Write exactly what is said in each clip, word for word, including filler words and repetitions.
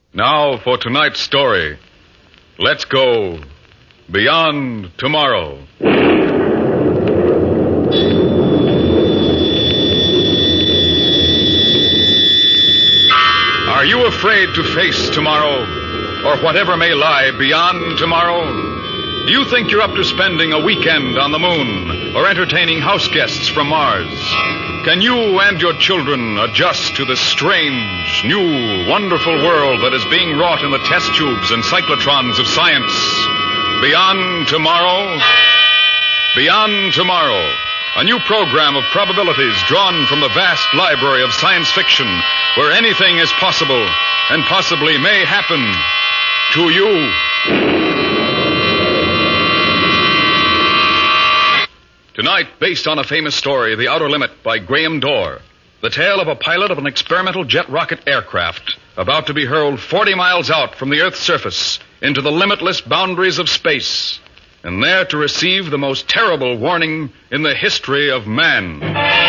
Now for tonight's story. Let's go beyond tomorrow. Are you afraid to face tomorrow, or whatever may lie beyond tomorrow? Do you think you're up to spending a weekend on the moon or entertaining house guests from Mars? Can you and your children adjust to the strange, new, wonderful world that is being wrought in the test tubes and cyclotrons of science? Beyond tomorrow? Beyond tomorrow, a new program of probabilities drawn from the vast library of science fiction, where anything is possible and possibly may happen to you. Tonight, based on a famous story, The Outer Limit by Graham Dorr, the tale of a pilot of an experimental jet rocket aircraft about to be hurled forty miles out from the Earth's surface into the limitless boundaries of space, and there to receive the most terrible warning in the history of man.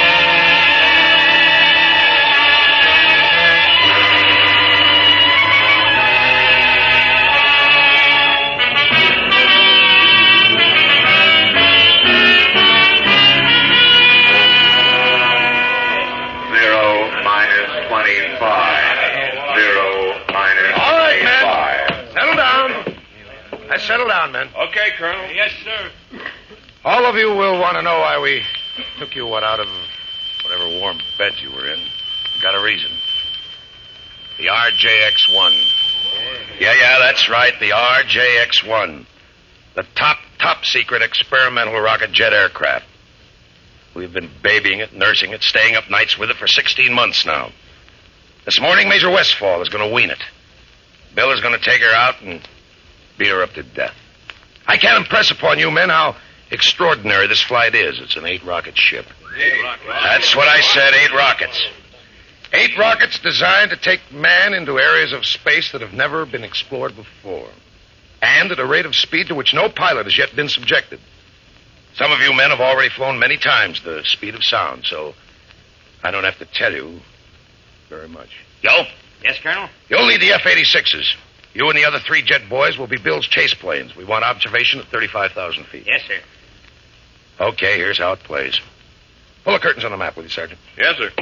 Settle down, men. Okay, Colonel. Yes, sir. All of you will want to know why we took you what out of whatever warm bed you were in. Got a reason. The R J X one. Yeah, yeah, that's right. The R J X one. The top, top secret experimental rocket jet aircraft. We've been babying it, nursing it, staying up nights with it for sixteen months now. This morning, Major Westfall is going to wean it. Bill is going to take her out and beat her up to death. I can't impress upon you men how extraordinary this flight is. It's an eight-rocket ship. Eight rockets. That's what I said, eight rockets. Eight rockets designed to take man into areas of space that have never been explored before. And at a rate of speed to which no pilot has yet been subjected. Some of you men have already flown many times the speed of sound, so I don't have to tell you very much. Yo? Yes, Colonel? You'll lead the F eighty-sixes. You and the other three jet boys will be Bill's chase planes. We want observation at thirty-five thousand feet. Yes, sir. Okay, here's how it plays. Pull the curtains on the map, will you, Sergeant? Yes, sir.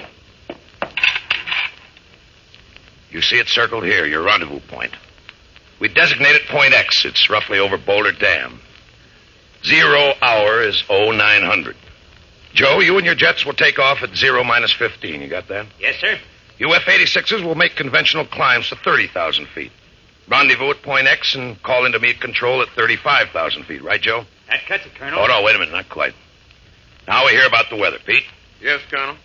You see it circled here, your rendezvous point. We designate it Point X. It's roughly over Boulder Dam. Zero hour is oh nine hundred. Joe, you and your jets will take off at zero minus fifteen. You got that? Yes, sir. You F eighty-sixes will make conventional climbs to thirty thousand feet. Rendezvous at Point X and call in to meet control at thirty-five thousand feet. Right, Joe? That cuts it, Colonel. Oh, no, wait a minute. Not quite. Now we hear about the weather. Pete? Yes, Colonel.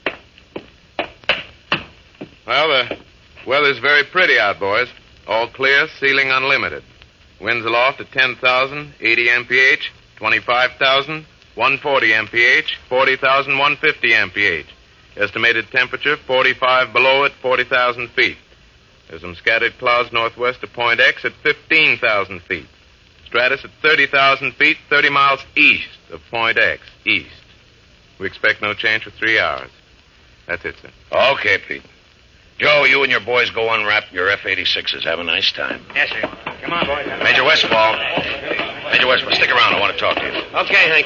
Well, the weather's very pretty out, boys. All clear, ceiling unlimited. Winds aloft at ten thousand, eighty M P H, twenty-five thousand, one hundred forty M P H, forty thousand, one hundred fifty M P H. Estimated temperature, forty-five below at forty thousand feet. There's some scattered clouds northwest of Point X at fifteen thousand feet. Stratus at thirty thousand feet, thirty miles east of Point X, east. We expect no change for three hours. That's it, sir. Okay, Pete. Joe, you and your boys go unwrap your F eighty-sixes. Have a nice time. Yes, sir. Come on, boys. Major Westfall. Major Westfall, stick around. I want to talk to you. Okay, Hank.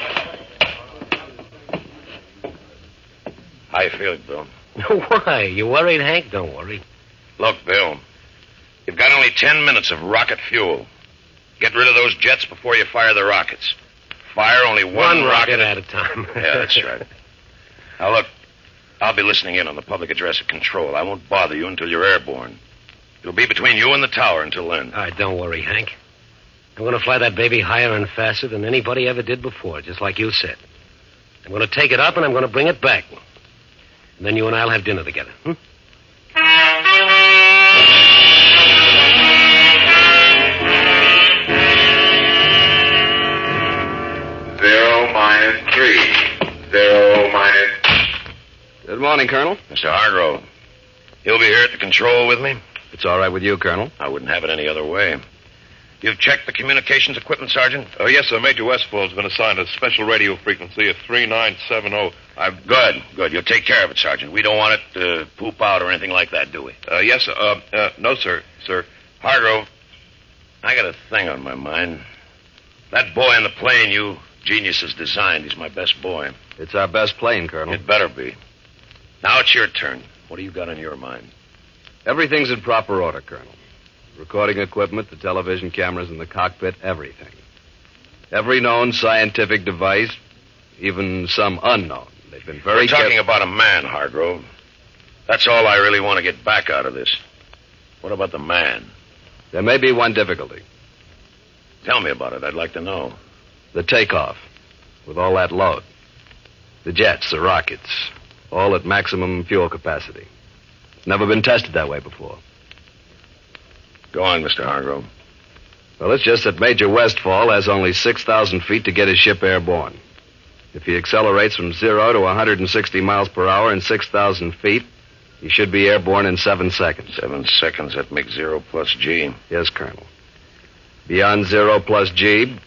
How you feeling, Bill? Why? You worried, Hank? Don't worry. Look, Bill, you've got only ten minutes of rocket fuel. Get rid of those jets before you fire the rockets. Fire only one, One rocket rocket at a time. Yeah, that's right. Now, look, I'll be listening in on the public address at control. I won't bother you until you're airborne. It'll be between you and the tower until then. All right, don't worry, Hank. I'm going to fly that baby higher and faster than anybody ever did before, just like you said. I'm going to take it up and I'm going to bring it back. And then you and I'll have dinner together. Hmm? Zero minus three. Zero minus... Good morning, Colonel. Mister Hargrove, you'll be here at the control with me? It's all right with you, Colonel. I wouldn't have it any other way. You've checked the communications equipment, Sergeant? Oh, yes, sir. Major Westfall's been assigned a special radio frequency of three nine seven zero. I've... Good, good. You'll take care of it, Sergeant. We don't want it to poop out or anything like that, do we? Uh, yes, sir. Uh, uh, no, sir. Sir, Hargrove, I got a thing on my mind. That boy on the plane you geniuses designed, he's my best boy. It's our best plane, Colonel. It better be. Now it's your turn. What do you got on your mind? Everything's in proper order, Colonel. Recording equipment, the television cameras in the cockpit, everything. Every known scientific device, even some unknown. They've been very We're talking care- about a man, Hargrove. That's all I really want to get back out of this. What about the man? There may be one difficulty. Tell me about it. I'd like to know. The takeoff, with all that load. The jets, the rockets, all at maximum fuel capacity. It's never been tested that way before. Go on, Mister Hargrove. Well, it's just that Major Westfall has only six thousand feet to get his ship airborne. If he accelerates from zero to one hundred sixty miles per hour in six thousand feet, he should be airborne in seven seconds. Seven seconds, that makes zero plus G. Yes, Colonel. Beyond zero plus G,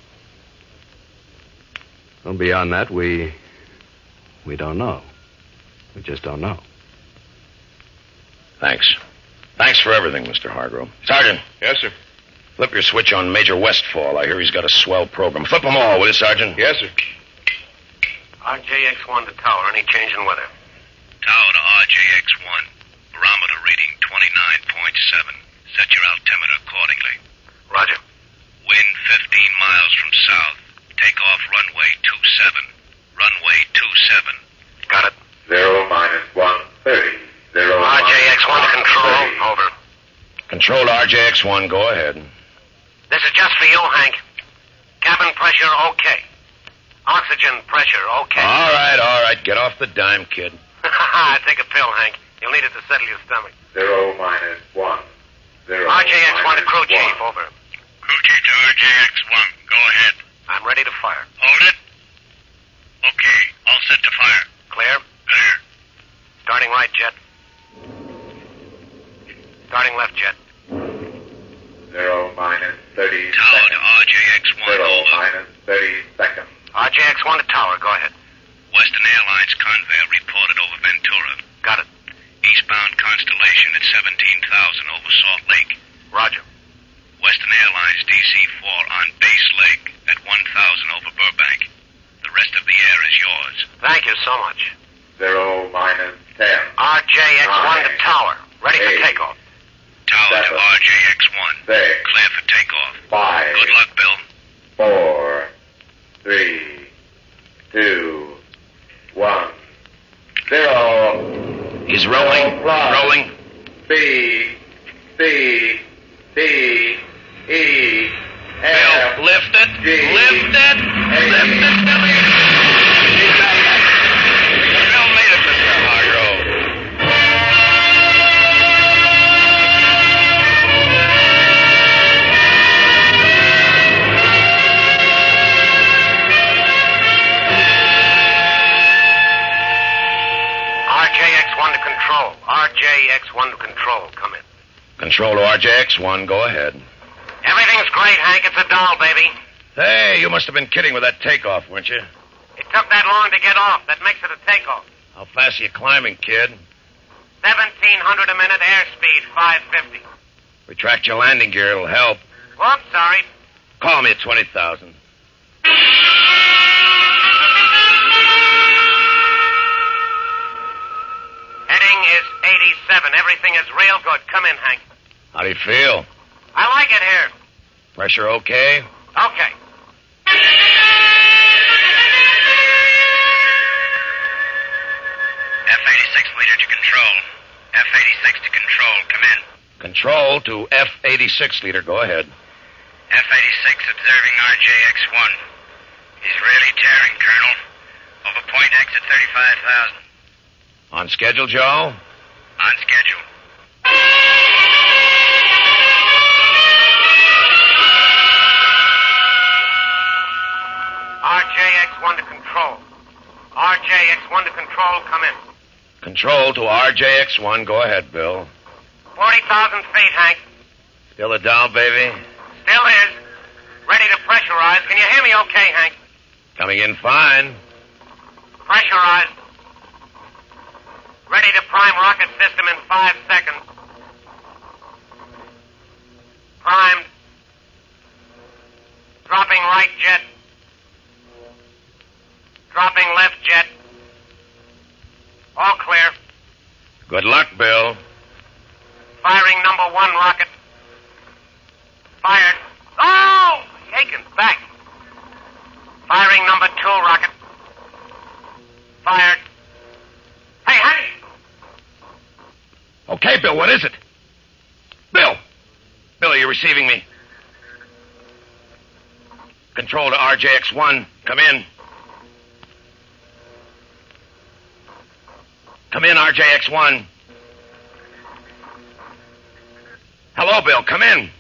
well, beyond that, we, we don't know. We just don't know. Thanks. Thanks for everything, Mister Hargrove. Sergeant. Yes, sir. Flip your switch on Major Westfall. I hear he's got a swell program. Flip them all, will you, Sergeant? Yes, sir. R J X one to tower. Any change in weather? Tower to R J X one. Barometer reading twenty-nine point seven. Set your altimeter accordingly. Roger. Wind fifteen miles from south. Take off runway two seven. Runway two seven. Got it. Zero minus one thirty. Zero R J X one to minus control. thirty. Over. Control to R J X one. Go ahead. This is just for you, Hank. Cabin pressure, okay. Oxygen pressure, okay. All right, all right. Get off the dime, kid. Take a pill, Hank. You'll need it to settle your stomach. Zero minus one. Zero R J X one to minus crew chief, one. over. Crew chief to R J X one. Go ahead. I'm ready to fire. Hold it. Okay. All set to fire. Clear? Clear. Starting right jet. Starting left jet. Zero minus thirty Tower to seconds. R J X one. Zero Over. minus thirty seconds. R J X one to tower, go ahead. Western Airlines Convair reported over Ventura. Got it. Eastbound Constellation at seventeen thousand over Salt Lake. Roger. Western Airlines D C four on Base Lake at one thousand over Burbank. The rest of the air is yours. Thank you so much. Zero minus ten. R J X one to Nine. tower. Ready for Eight. takeoff. Tower to Seven. R J X one. Six. Clear for takeoff. Five. Good luck, Bill. Four. Three. Two. One. Zero. He's rolling. Zero plus. Rolling. B. C. D. E. Bill, F. lift it. G. Lift it. H. Lift it, Billy. He made it. Bill made it, Mister Hargrove. R J X one to control. R J X one to control. Come in. Control to R J X one. Go ahead. Everything's great, Hank. It's a doll, baby. Hey, you must have been kidding with that takeoff, weren't you? It took that long to get off. That makes it a takeoff. How fast are you climbing, kid? seventeen hundred a minute, airspeed five fifty. Retract your landing gear. It'll help. Whoops, sorry. Call me at twenty thousand. Heading is eighty-seven. Everything is real good. Come in, Hank. How do you feel? I like it here. Pressure okay? Okay. F eighty-six leader to control. F eighty-six to control. Come in. Control to F eighty-six, leader. Go ahead. F eighty-six observing R J X one. He's really tearing, Colonel. Over point X at thirty-five thousand. On schedule, Joe? On schedule. R J X one to control. R J X one to control. Come in. Control to R J X one. Go ahead, Bill. forty thousand feet, Hank. Still a down, baby? Still is. Ready to pressurize. Can you hear me okay, Hank? Coming in fine. Pressurized. Ready to prime rocket system in five seconds. right jet. Dropping left jet. All clear. Good luck, Bill. Firing number one rocket. Fired. Oh! Taken back. Firing number two rocket. Fired. Hey, hey! Okay, Bill, what is it? Bill! Bill, are you receiving me? Control to R J X one. Come in. Come in, R J X one. Hello, Bill. Come in.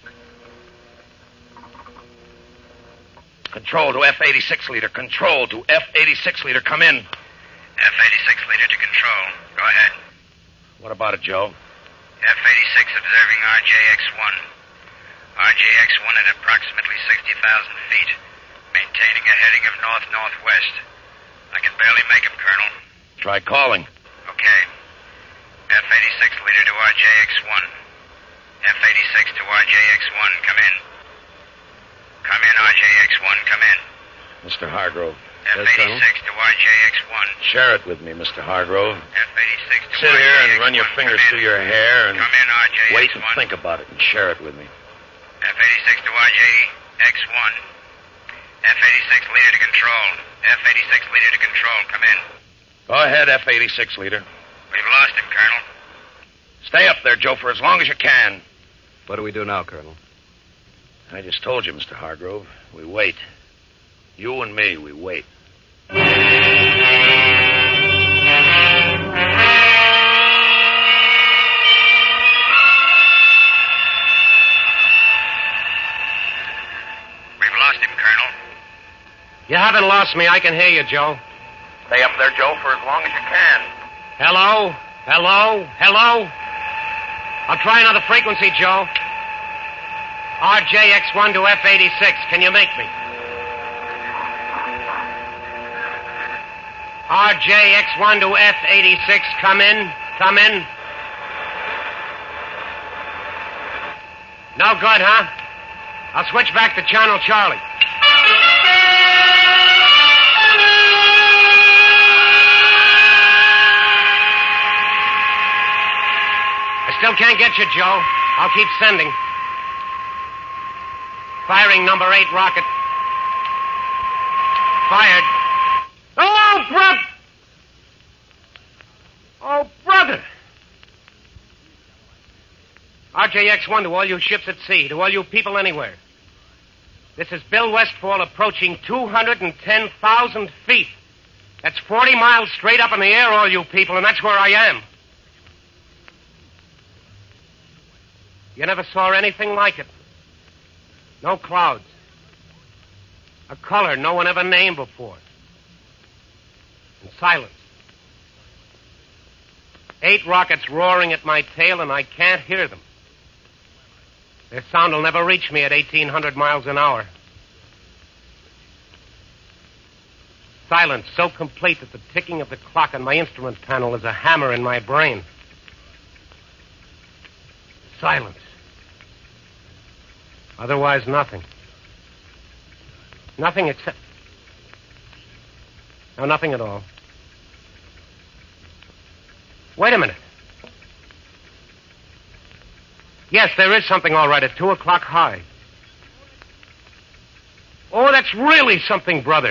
Control to F eighty-six leader. Control to F eighty-six leader. Come in. F eighty-six leader to control. Go ahead. What about it, Joe? F eighty-six observing R J X one. R J X one at approximately sixty thousand feet, maintaining a heading of north-northwest. I can barely make him, Colonel. Try calling. Okay. F eighty-six leader to R J X one. F eighty-six to R J X one, come in. Come in, R J X one, come in. Mister Hargrove. F eighty-six to R J X one. Share it with me, Mister Hargrove. F eighty-six to Sit R J X one. here and run your fingers through your hair and Come in, R J X one. wait and think about it and share it with me. F eighty-six to R J X one. F eighty-six leader to control. F eighty-six leader to control, come in. Go ahead, F eighty-six leader. We've lost him, Colonel. Stay up there, Joe, for as long as you can. What do we do now, Colonel? I just told you, Mister Hargrove. We wait. You and me, we wait. You haven't lost me. I can hear you, Joe. Stay up there, Joe, for as long as you can. Hello? Hello? Hello? I'll try another frequency, Joe. R J X one to F eighty-six. Can you make me? R J X one to F eighty-six. Come in. Come in. No good, huh? I'll switch back to Channel Charlie. I still can't get you, Joe. I'll keep sending. Firing number eight rocket. Fired. Oh, brother! Oh, brother! R J X one to all you ships at sea, to all you people anywhere. This is Bill Westfall approaching two hundred ten thousand feet. That's forty miles straight up in the air, all you people, and that's where I am. You never saw anything like it. No clouds. A color no one ever named before. And silence. Eight rockets roaring at my tail, and I can't hear them. Their sound will never reach me at eighteen hundred miles an hour. Silence so complete that the ticking of the clock on my instrument panel is a hammer in my brain. Silence. Otherwise, nothing. Nothing except... No, nothing at all. Wait a minute. Yes, there is something all right at two o'clock high. Oh, that's really something, brother.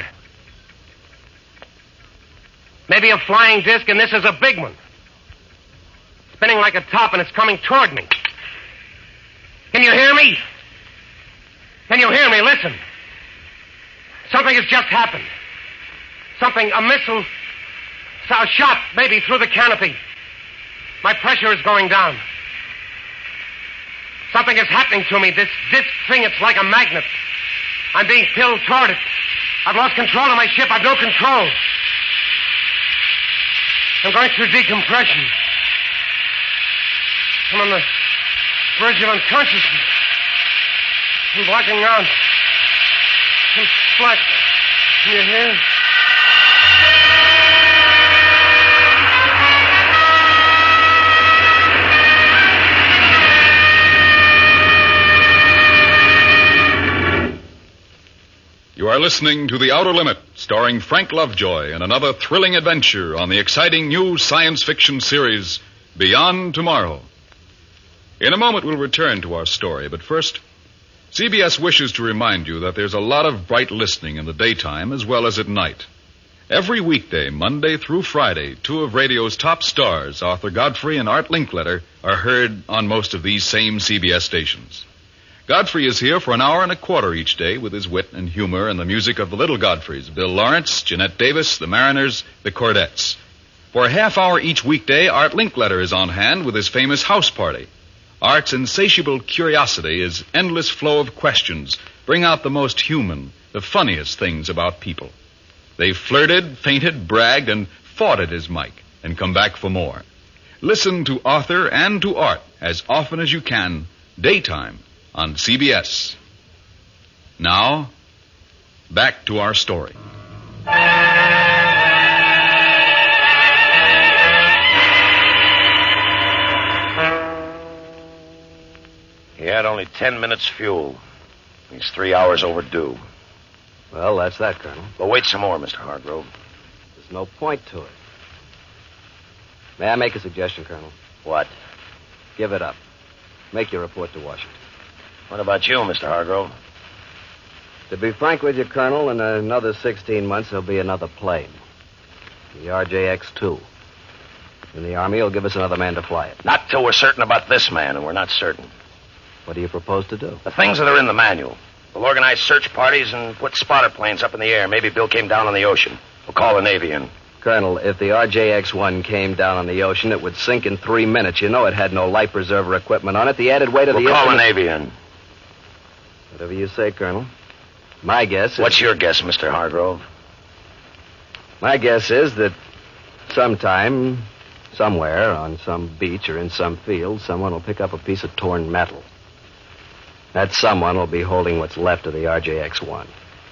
Maybe a flying disc, and this is a big one. Spinning like a top, and it's coming toward me. Can you hear me? Can you hear me? Listen. Something has just happened. Something, a missile, a shot maybe through the canopy. My pressure is going down. Something is happening to me. This disc thing, it's like a magnet. I'm being pulled toward it. I've lost control of my ship. I've no control. I'm going through decompression. I'm on the verge of unconsciousness. I'm blacking out. I'm black. Can you hear? You You are listening to The Outer Limit, starring Frank Lovejoy in another thrilling adventure on the exciting new science fiction series, Beyond Tomorrow. In a moment, we'll return to our story, but first, C B S wishes to remind you that there's a lot of bright listening in the daytime as well as at night. Every weekday, Monday through Friday, two of radio's top stars, Arthur Godfrey and Art Linkletter, are heard on most of these same C B S stations. Godfrey is here for an hour and a quarter each day with his wit and humor and the music of the Little Godfreys, Bill Lawrence, Jeanette Davis, the Mariners, the Cordettes. For a half hour each weekday, Art Linkletter is on hand with his famous House Party. Art's insatiable curiosity, his endless flow of questions, bring out the most human, the funniest things about people. They flirted, fainted, bragged, and fought at his mic, and come back for more. Listen to Arthur and to Art as often as you can, daytime, on C B S. Now, back to our story. He had only ten minutes fuel. He's three hours overdue. Well, that's that, Colonel. But wait some more, Mister Hargrove. There's no point to it. May I make a suggestion, Colonel? What? Give it up. Make your report to Washington. What about you, Mister Hargrove? To be frank with you, Colonel, in another sixteen months, there'll be another plane. The R J X two. And the Army will give us another man to fly it. Not till we're certain about this man, and we're not certain. What do you propose to do? The things that are in the manual. We'll organize search parties and put spotter planes up in the air. Maybe Bill came down on the ocean. We'll call the Navy in. Colonel, if the R J X one came down on the ocean, it would sink in three minutes. You know it had no life preserver equipment on it. The added weight of we'll the... We'll call instrument... the Navy in. Whatever you say, Colonel. My guess is... What's your guess, Mister Hargrove? My guess is that sometime, somewhere, on some beach or in some field, someone will pick up a piece of torn metal. That someone will be holding what's left of the R J X one.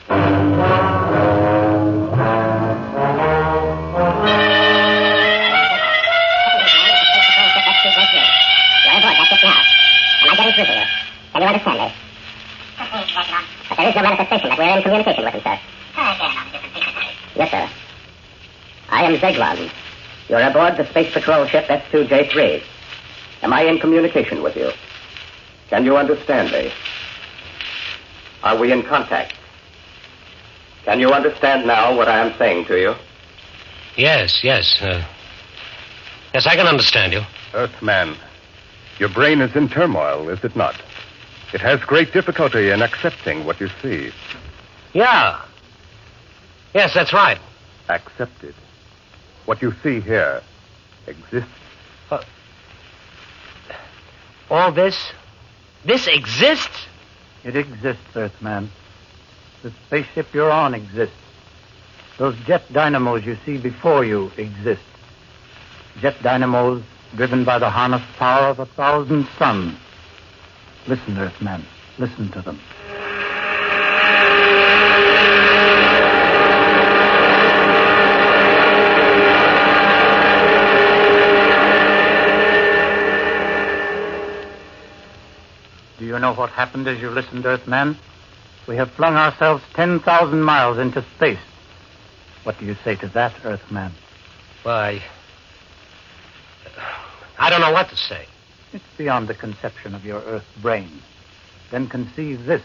Can you understand me? But there is no manifestation that we're in communication with him, sir. Yes, sir. I am Zeglon. You're aboard the Space Patrol ship S two J three. Am I in communication with you? Can you understand me? Are we in contact? Can you understand now what I am saying to you? Yes, yes. Uh, yes, I can understand you. Earthman, your brain is in turmoil, is it not? It has great difficulty in accepting what you see. Yeah. Yes, that's right. Accepted. What you see here exists. Uh, all this? This exists? It exists, Earthman. The spaceship you're on exists. Those jet dynamos you see before you exist. Jet dynamos driven by the harnessed power of a thousand suns. Listen, Earthman. Listen to them. Do you know what happened as you listened, Earthman? We have flung ourselves ten thousand miles into space. What do you say to that, Earthman? Well, I... I don't know what to say. It's beyond the conception of your Earth brain. Then conceive this.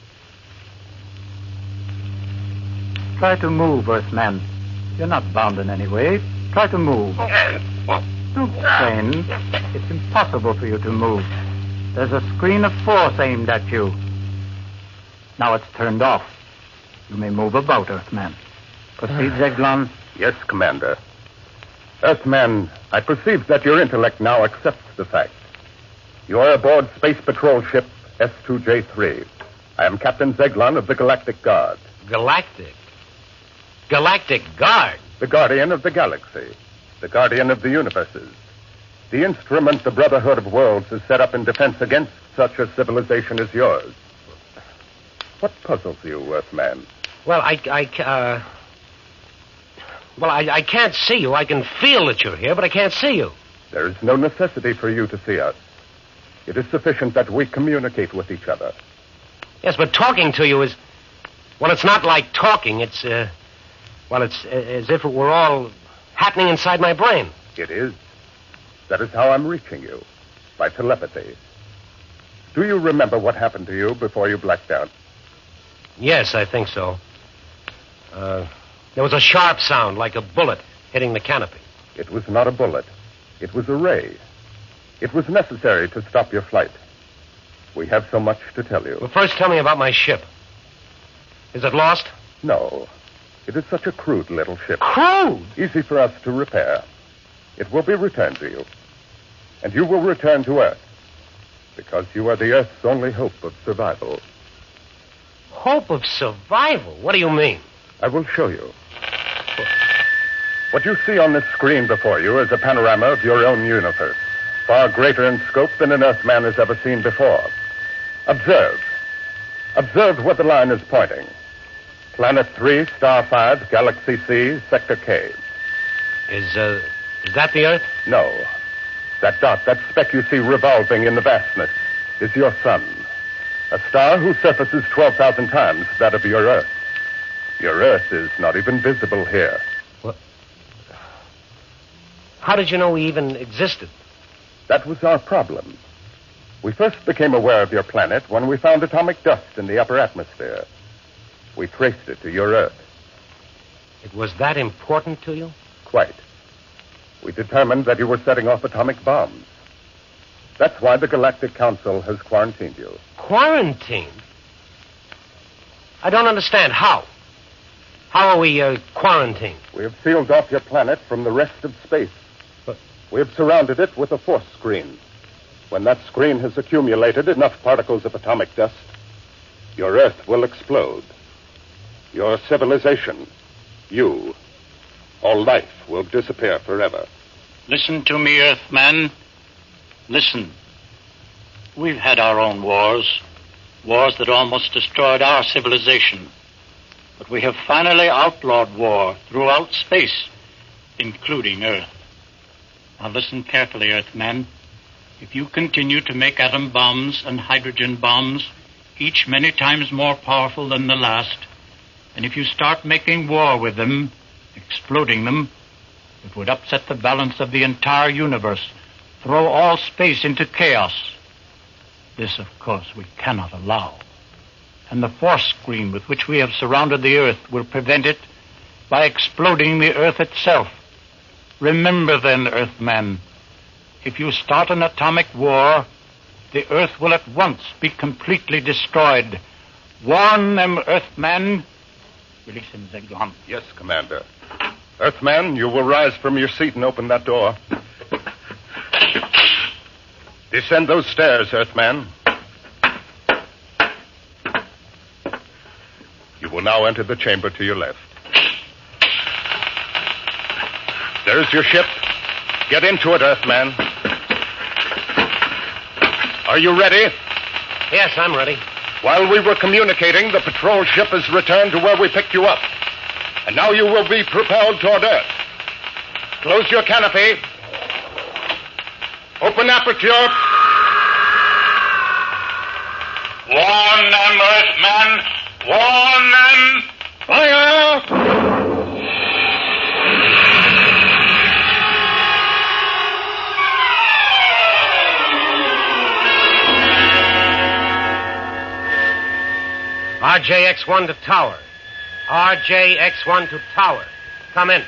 Try to move, Earthman. You're not bound in any way. Try to move. Don't strain. It's impossible for you to move. There's a screen of force aimed at you. Now it's turned off. You may move about, Earthman. Proceed, Zeglon. Yes, Commander. Earthman, I perceive that your intellect now accepts the fact. You are aboard Space Patrol ship S two J three. I am Captain Zeglon of the Galactic Guard. Galactic? Galactic Guard? The guardian of the galaxy. The guardian of the universes. The instrument the Brotherhood of Worlds has set up in defense against such a civilization as yours. What puzzles you, Earthman? Well, I, I, uh... Well, I, I can't see you. I can feel that you're here, but I can't see you. There is no necessity for you to see us. It is sufficient that we communicate with each other. Yes, but talking to you is... Well, it's not like talking. It's, uh, well, it's uh, as if it were all happening inside my brain. It is. That is how I'm reaching you, by telepathy. Do you remember what happened to you before you blacked out? Yes, I think so. Uh, there was a sharp sound, like a bullet hitting the canopy. It was not a bullet. It was a ray. It was necessary to stop your flight. We have so much to tell you. Well, first tell me about my ship. Is it lost? No. It is such a crude little ship. Crude? Easy for us to repair. It will be returned to you. And you will return to Earth. Because you are the Earth's only hope of survival. Hope of survival? What do you mean? I will show you. What you see on this screen before you is a panorama of your own universe, far greater in scope than an Earthman has ever seen before. Observe. Observe where the line is pointing. Planet three, Star five, Galaxy C, Sector K. Is, uh, is that the Earth? No. That dot, that speck you see revolving in the vastness, is your sun. A star whose surface is twelve thousand times that of your Earth. Your Earth is not even visible here. What? How did you know we even existed? That was our problem. We first became aware of your planet when we found atomic dust in the upper atmosphere. We traced it to your Earth. It was that important to you? Quite. We determined that you were setting off atomic bombs. That's why the Galactic Council has quarantined you. Quarantined? I don't understand. How? How are we uh, quarantined? We have sealed off your planet from the rest of space. But... We have surrounded it with a force screen. When that screen has accumulated enough particles of atomic dust, your Earth will explode. Your civilization, you, all life will disappear forever. Listen to me, Earthman. Listen. We've had our own wars, wars that almost destroyed our civilization. But we have finally outlawed war throughout space, including Earth. Now listen carefully, Earthman. If you continue to make atom bombs and hydrogen bombs, each many times more powerful than the last, and if you start making war with them, exploding them, it would upset the balance of the entire universe, throw all space into chaos. This, of course, we cannot allow. And the force screen with which we have surrounded the Earth will prevent it by exploding the Earth itself. Remember then, Earthman, if you start an atomic war, the Earth will at once be completely destroyed. Warn them, Earthman. Release him, Zeglan. Yes, Commander. Earthman, you will rise from your seat and open that door. Descend those stairs, Earthman. You will now enter the chamber to your left. There's your ship. Get into it, Earthman. Are you ready? Yes, I'm ready. While we were communicating, the patrol ship has returned to where we picked you up. And now you will be propelled toward Earth. Close your canopy. Open aperture. Warn them, Earthmen. Warn them. Fire! R J X one to tower. R J X one to tower. Come in.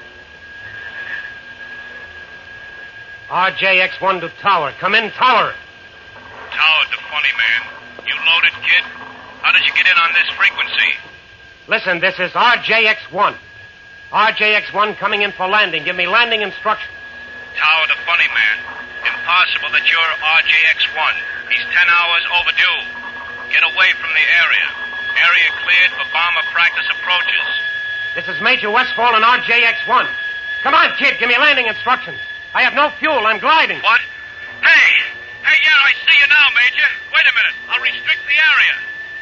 R J X one to tower. Come in, tower. Tower to Funny Man. You loaded, kid? How did you get in on this frequency? Listen, this is R J X one. R J X one coming in for landing. Give me landing instructions. Tower to Funny Man. Impossible that you're R J X one. He's ten hours overdue. Get away from the area. Area cleared for bomber practice approaches. This is Major Westfall and R J X one. Come on, kid, give me landing instructions. I have no fuel. I'm gliding. What? Hey! Hey, yeah, I see you now, Major. Wait a minute. I'll restrict the area.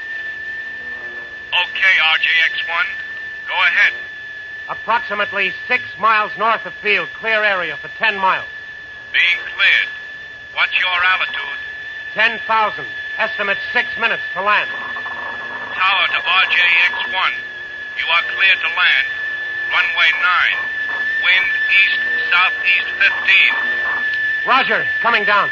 Okay, R J X one. Go ahead. Approximately six miles north of field. Clear area for ten miles. Being cleared. What's your altitude? Ten thousand. Estimate six minutes to land. tower to R J X one. You are cleared to land. Runway nine. Wind east-southeast fifteen. Roger, coming down.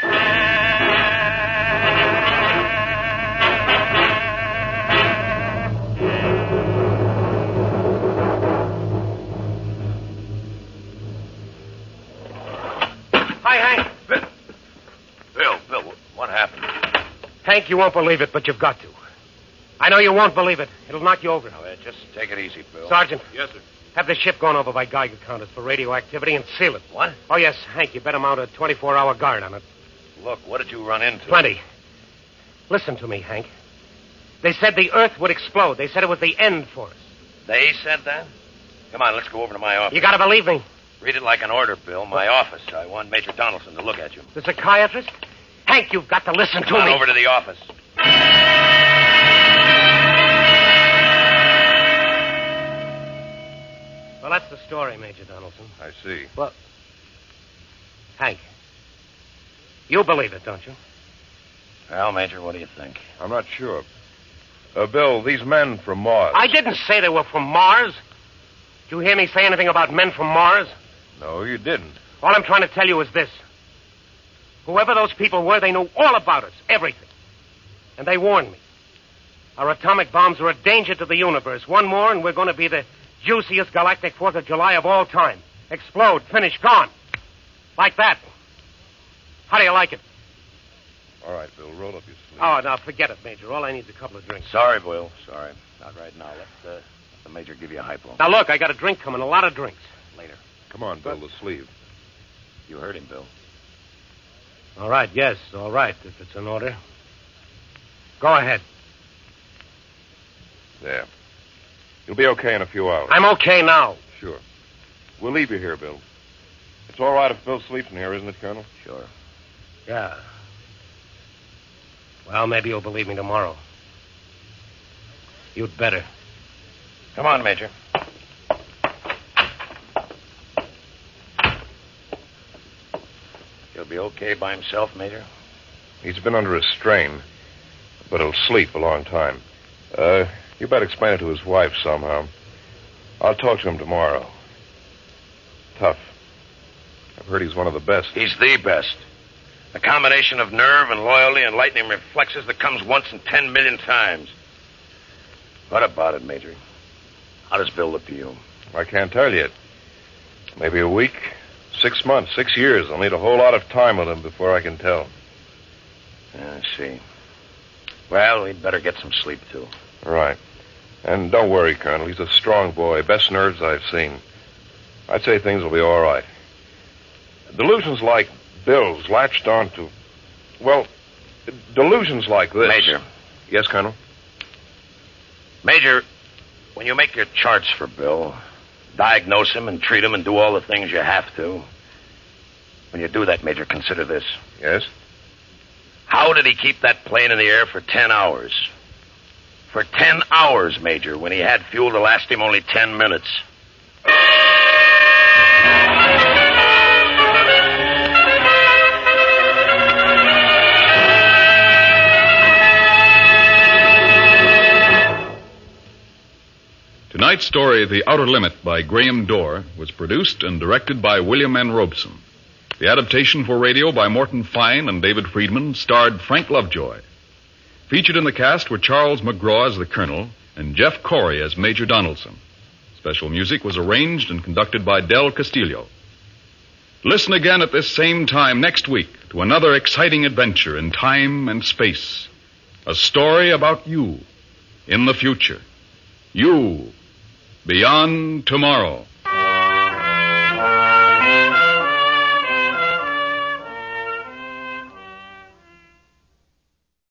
Hi, Hank. Bill, Bill, what happened? Hank, you won't believe it, but you've got to. I know you won't believe it. It'll knock you over. Now, uh, just take it easy, Bill. Sergeant. Yes, sir. Have the ship gone over by Geiger counters for radioactivity and seal it. What? Oh, yes, Hank, you better mount a twenty-four hour guard on it. Look, what did you run into? Plenty. Listen to me, Hank. They said the Earth would explode. They said it was the end for us. They said that? Come on, let's go over to my office. You gotta believe me. Read it like an order, Bill. My office. I want Major Donaldson to look at you. The psychiatrist? Hank, you've got to listen Come to on me. over to the office. Well, that's the story, Major Donaldson. I see. Well, Hank, you believe it, don't you? Well, Major, what do you think? I'm not sure. Uh, Bill, these men from Mars. I didn't say they were from Mars. Did you hear me say anything about men from Mars? No, you didn't. All I'm trying to tell you is this. Whoever those people were, they knew all about us, everything. And they warned me. Our atomic bombs are a danger to the universe. One more, and we're going to be the juiciest galactic Fourth of July of all time. Explode, finish, gone. Like that. How do you like it? All right, Bill, roll up your sleeve. Oh, now, forget it, Major. All I need is a couple of drinks. Sorry, Bill. Sorry. Not right now. Let, uh, let the Major give you a hypo. Now, look, I got a drink coming, a lot of drinks. Later. Come on, Bill, the sleeve. You heard him, Bill. All right, yes, all right, if it's an order. Go ahead. There. You'll be okay in a few hours. I'm okay now. Sure. We'll leave you here, Bill. It's all right if Bill sleeps in here, isn't it, Colonel? Sure. Yeah. Well, maybe you'll believe me tomorrow. You'd better. Come on, Major. He'll be okay by himself, Major? He's been under a strain, but he'll sleep a long time. Uh, you better explain it to his wife somehow. I'll talk to him tomorrow. Tough. I've heard he's one of the best. He's the best. A combination of nerve and loyalty and lightning reflexes that comes once in ten million times. What about it, Major? How does Bill look to you? I can't tell yet. Maybe a week, six months, six years. I'll need a whole lot of time with him before I can tell. I see. Well, we'd better get some sleep, too. Right. And don't worry, Colonel. He's a strong boy. Best nerves I've seen. I'd say things will be all right. Delusions like Bill's latched onto... Well, delusions like this... Major. Yes, Colonel? Major, when you make your charts for Bill, diagnose him and treat him and do all the things you have to, when you do that, Major, consider this. Yes? How did he keep that plane in the air for ten hours? For ten hours, Major, when he had fuel to last him only ten minutes. Tonight's story, The Outer Limit by Graham Dorr, was produced and directed by William N. Robeson. The adaptation for radio by Morton Fine and David Friedman starred Frank Lovejoy. Featured in the cast were Charles McGraw as the Colonel and Jeff Corey as Major Donaldson. Special music was arranged and conducted by Del Castillo. Listen again at this same time next week to another exciting adventure in time and space. A story about you in the future. You beyond tomorrow.